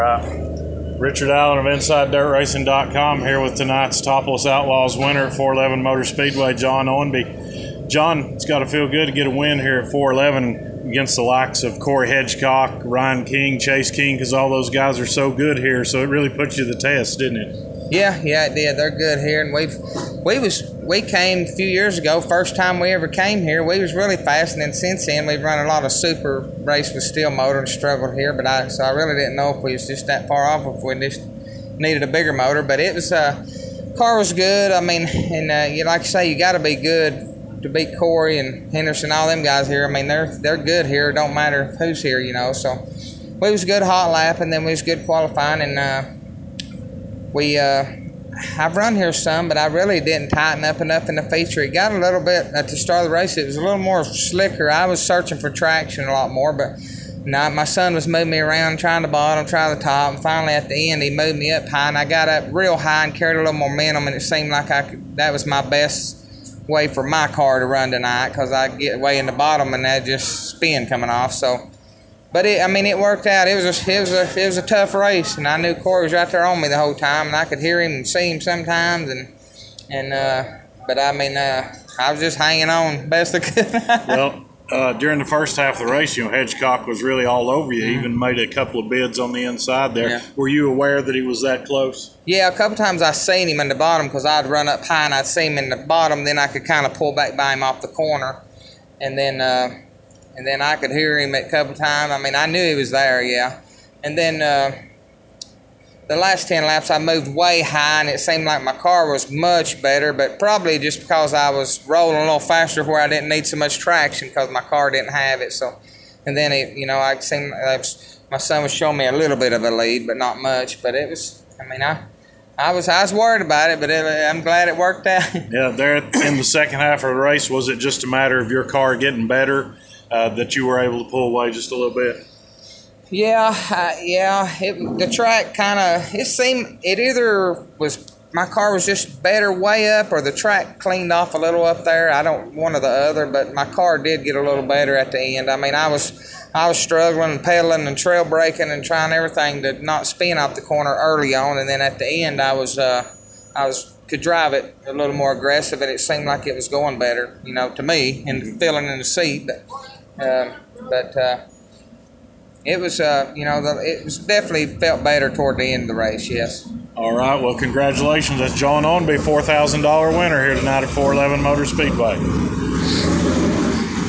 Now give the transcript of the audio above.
Richard Allen of InsideDirtRacing.com here with tonight's Topless Outlaws winner at 411 Motor Speedway, John Owenby. John, it's got to feel good to get a win here at 411 against the likes of Corey Hedgecock, Ryan King, Chase King, because all those guys are so good here. So it really put you to the test, didn't it? Yeah, it did. They're good here, and we came a few years ago. First time we ever came here, we was really fast, and then since then we've run a lot of super race with steel motor and struggled here. But I really didn't know if we was just that far off, or if we just needed a bigger motor. But it was car was good. I mean, and you like you say, you got to be good to beat Corey and Henderson, all them guys here. I mean, they're good here. It don't matter who's here, you know. So we was good hot lap, and then we was good qualifying, and I've run here some, but I really didn't tighten up enough in the feature. It got a little bit at the start of the race. It was a little more slicker. I was searching for traction a lot more, but my son was moving me around, trying the bottom, trying the top, and finally at the end he moved me up high, and I got up real high and carried a little momentum, and it seemed like that was my best way for my car to run tonight, because I get way in the bottom and that just spin coming off. So. But it worked out. It was a tough race, and I knew Corey was right there on me the whole time, and I could hear him and see him sometimes, but I was just hanging on best I could. Well, during the first half of the race, Hedgecock was really all over you. Even made a couple of bids on the inside there. Yeah. Were you aware that he was that close? Yeah, a couple times I seen him in the bottom, because I'd run up high and I'd see him in the bottom, then I could kind of pull back by him off the corner, and then I could hear him a couple times. I mean, I knew he was there, yeah. And then the last 10 laps, I moved way high, and it seemed like my car was much better, but probably just because I was rolling a little faster where I didn't need so much traction, because my car didn't have it. So, and then my son was showing me a little bit of a lead, but not much. But it was, I was worried about it, but I'm glad it worked out. Yeah, there in the second half of the race, was it just a matter of your car getting better? That you were able to pull away just a little bit? Yeah. The track it seemed it either was my car was just better way up, or the track cleaned off a little up there. One or the other, but my car did get a little better at the end. I mean, I was struggling and pedaling and trail braking and trying everything to not spin off the corner early on, and then at the end I could drive it a little more aggressive, and it seemed like it was going better, to me, and feeling in the seat. But it was, it was definitely felt better toward the end of the race, yes. All right, well, congratulations. That's John Owenby, $4,000 winner here tonight at 411 Motor Speedway.